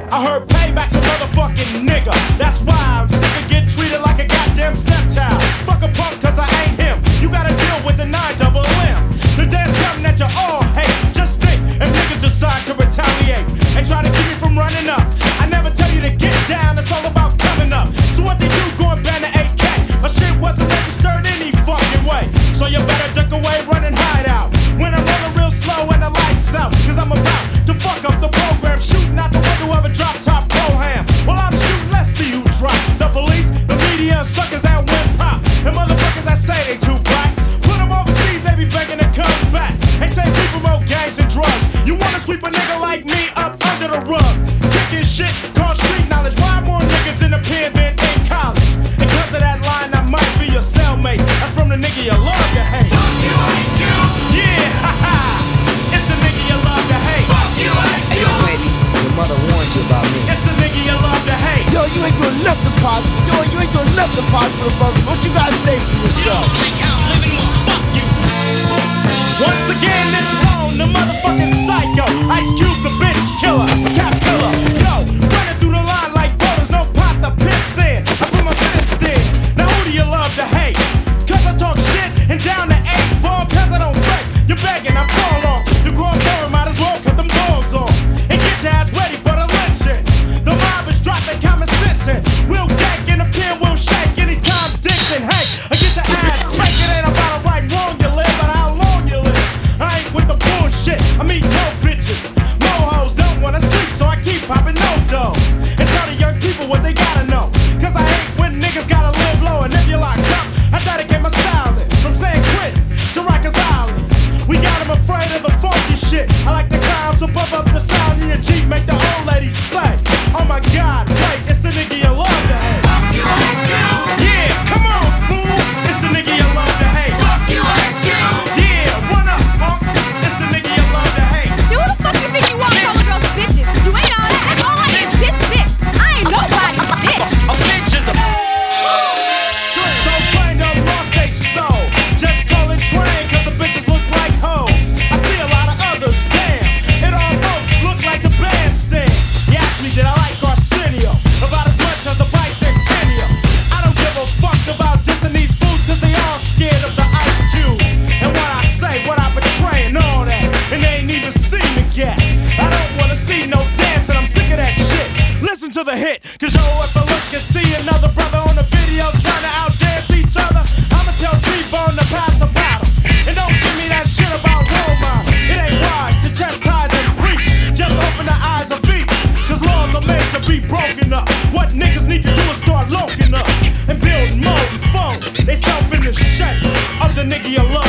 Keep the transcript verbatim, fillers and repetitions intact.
I heard payback's a motherfucking nigga. That's why I'm sick of getting treated like a goddamn stepchild. Fuck a punk cause I ain't him. You gotta deal with the nine double M. The day's coming that you all hate. Just think if niggas decide to retaliate and try to keep me from running up. I never tell you to get down, it's all about coming up. So what they do, going ban the A K. My shit wasn't registered any fucking way. So you better duck away, run and hide out. When I'm rolling real slow and the lights out, cause I'm about to fuck up the program. Shooting out the window of a drop top pro-ham. Well, I'm shooting, let's see who drop. The police, the media, suckers that win pop. And motherfuckers that say they too black. Put them overseas, they be begging to come back. They say we promote gangs and drugs. You wanna sweep a nigga like me up under the rug. Kicking shit, called street knowledge. Why more niggas in the pen than in college? And cause of that line, I might be your cellmate. That's from the nigga you love to hate. Fuck you, Ice Cube! Yeah, haha. It's the nigga you love to hate. Fuck you, Ice Cube! Hey, yo, baby, your mother warned you about me. It's the nigga you love to hate. Yo, you ain't doing nothing positive. Yo, you ain't doing nothing positive, brother. What you gotta say for yourself? Once again, this song, the motherfucking psycho. Ice Cube, the bitch killer, cap killer. Yo, running through the line like boulders, no pot to piss in. I put my fist in. Now who do you love to hate? Cause I talk shit and down the eight ball, cause I don't fake. You're begging, I fall off. The cross door, might as well cut them doors off. And get your ass ready for the lynching. The mob is dropping common sense in. We'll gag in the pen, we'll shake anytime Dixon. Hey, I get your ass spank. It ain't about right and wrong you live, but how long you live. I ain't with the bullshit. I meet no bitches. No hoes don't wanna sleep, so I keep popping no dough. And tell the young people what they gotta know. Cause I hate when niggas gotta live low. And if you're locked up, I try to get my style in. From San Quentin to Rikers Island. We got them afraid of the funky shit. I like the clowns, so bump up the sound in your Jeep. Make the old ladies say, oh my God, wait, it's the nigga you love to hate. Fuck you, Ice Cube! Yeah, come on, fool. It's the nigga you love to hate. Fuck you, Ice Cube! Yeah, run up, punk. It's the nigga you love to hate. Yo, who the fuck you think you are calling girls bitches? You ain't all that. That's all I am. Bitch, bitch. I ain't nobody's bitch. A bitch is a so train done lost they soul. Just call it train, cause the bitches look like hoes. I see a lot of others, damn. It almost look like the bandstand. You asked me, did I like Arsenio? About as much as the bicentennial. I don't give a fuck about dissing these fools, cause they all scared of the Ice Cube. And what I say, what I betray, and all that. And they ain't even seen me yet. I don't wanna see no dancing, I'm sick of that shit. Listen to the hit, cause yo, if I look and see another brother on the video trying to outdance each other, I'ma tell T-Bone to pass the bottle. And don't give me that shit about role model. It ain't wise to chastise and preach. Just open the eyes of each, cause laws are made to be broken up. What niggas need to do is start loking up and build more and foe. They self in the shape of the nigga you love.